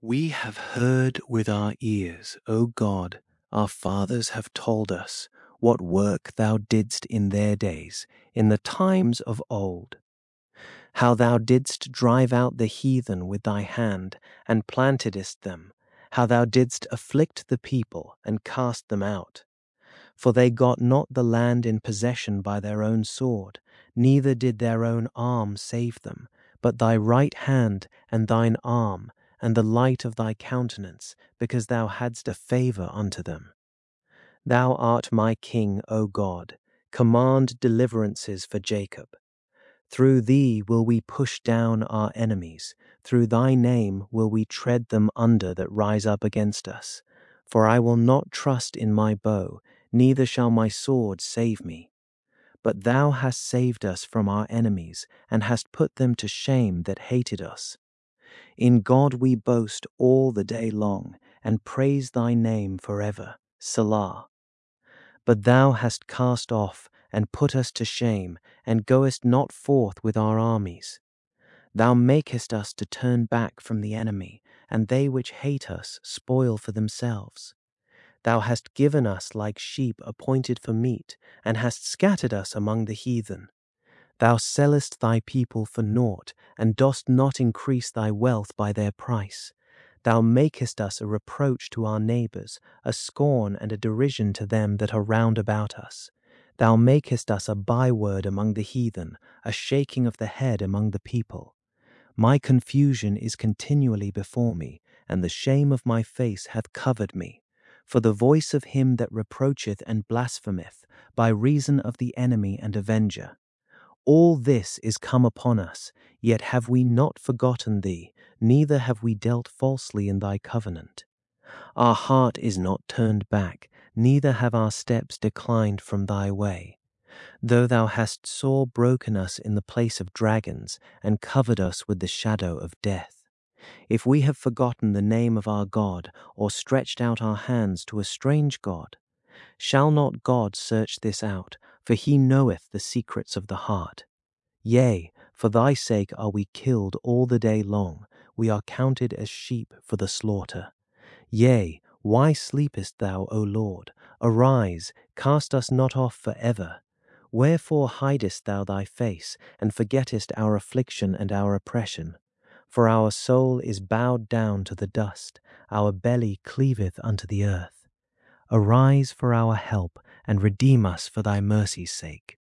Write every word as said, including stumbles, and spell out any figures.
We have heard with our ears, O God, our fathers have told us what work thou didst in their days, in the times of old, how thou didst drive out the heathen with thy hand, and plantedst them, how thou didst afflict the people, and cast them out. For they got not the land in possession by their own sword, neither did their own arm save them, but thy right hand and thine arm, and the light of thy countenance, because thou hadst a favour unto them. Thou art my King, O God, command deliverances for Jacob. Through thee will we push down our enemies, through thy name will we tread them under that rise up against us. For I will not trust in my bow, neither shall my sword save me. But thou hast saved us from our enemies, and hast put them to shame that hated us. In God we boast all the day long, and praise thy name forever. Selah. But thou hast cast off, and put us to shame, and goest not forth with our armies. Thou makest us to turn back from the enemy, and they which hate us spoil for themselves. Thou hast given us like sheep appointed for meat, and hast scattered us among the heathen. Thou sellest thy people for naught, and dost not increase thy wealth by their price. Thou makest us a reproach to our neighbours, a scorn and a derision to them that are round about us. Thou makest us a byword among the heathen, a shaking of the head among the people. My confusion is continually before me, and the shame of my face hath covered me. For the voice of him that reproacheth and blasphemeth, by reason of the enemy and avenger. All this is come upon us, yet have we not forgotten thee, neither have we dealt falsely in thy covenant. Our heart is not turned back, neither have our steps declined from thy way. Though thou hast sore broken us in the place of dragons, and covered us with the shadow of death. If we have forgotten the name of our God, or stretched out our hands to a strange God, shall not God search this out? For he knoweth the secrets of the heart. Yea, for thy sake are we killed all the day long, we are counted as sheep for the slaughter. Yea, why sleepest thou, O Lord? Arise, cast us not off for ever. Wherefore hidest thou thy face, and forgettest our affliction and our oppression? For our soul is bowed down to the dust, our belly cleaveth unto the earth. Arise for our help, and redeem us for thy mercy's sake.